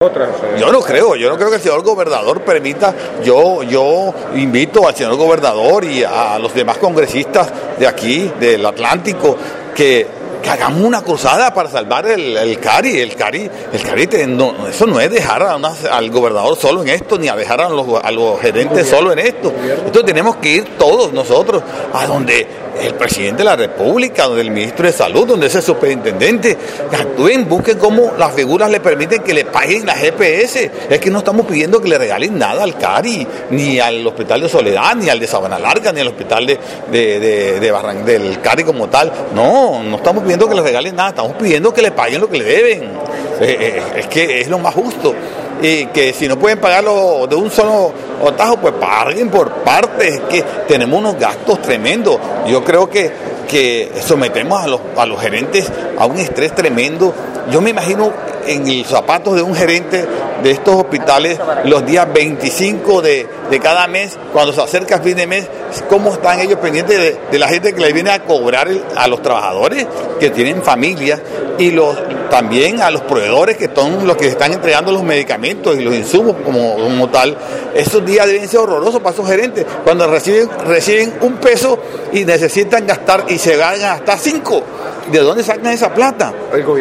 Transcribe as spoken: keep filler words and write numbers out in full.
Otras, eh. Yo no creo, yo no creo que el señor gobernador permita, yo, yo invito al señor gobernador y a los demás congresistas de aquí, del Atlántico, que, que hagamos una cruzada para salvar el, el Cari, el Cari, el Cari, te, no, eso no es dejar a una, al gobernador solo en esto, ni a dejar a los, a los gerentes solo en esto. Entonces tenemos que ir todos nosotros a donde el presidente de la República, donde el ministro de Salud, donde ese superintendente, que actúen, busquen cómo las figuras le permiten que le paguen la G P S. Es que no estamos pidiendo que le regalen nada al Cari, ni al Hospital de Soledad, ni al de Sabana Larga, ni al Hospital de, de, de, de Barran, del Cari como tal. No, no estamos pidiendo que le regalen nada, estamos pidiendo que le paguen lo que le deben. Eh, es que es lo más justo. Y que si no pueden pagarlo de un solo tajo, pues paguen por partes, es que tenemos unos gastos tremendos. Yo creo que, que sometemos a los, a los gerentes a un estrés tremendo. Yo me imagino en los zapatos de un gerente de estos hospitales los días veinticinco de, de cada mes, cuando se acerca el fin de mes, cómo están ellos pendientes de, de la gente que les viene a cobrar el, a los trabajadores que tienen familias y los también a los proveedores que son los que están entregando los medicamentos y los insumos como, como tal. Esos días deben ser horrorosos para esos gerentes cuando reciben, reciben un peso y necesitan gastar y se van a gastar cinco. ¿De dónde sacan esa plata?